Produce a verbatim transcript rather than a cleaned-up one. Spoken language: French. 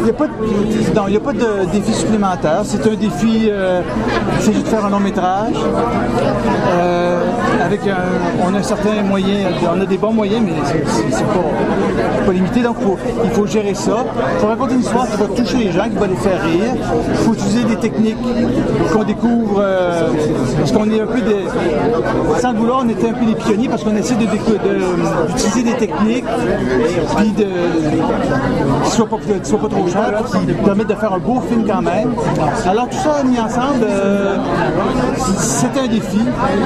n'y a pas de, non, il n'y a pas de défi supplémentaire. C'est un défi, euh, il s'agit de faire un long métrage. Euh, avec un, on a un certain moyen, on a des bons moyens, mais c'est pas, pas limité. Donc faut, il faut gérer ça. Il faut raconter une histoire qui va toucher les gens, qui va les faire rire. Il faut utiliser des techniques qu'on découvre, euh, parce qu'on est un peu des... Sans le vouloir, on était un peu des pionniers parce qu'on essaie de, de, d'utiliser des techniques puis de, qui ne soient pas, qui soient pas trop chères, qui permettent de faire un beau film quand même. Alors tout ça mis ensemble, euh, c'est un défi.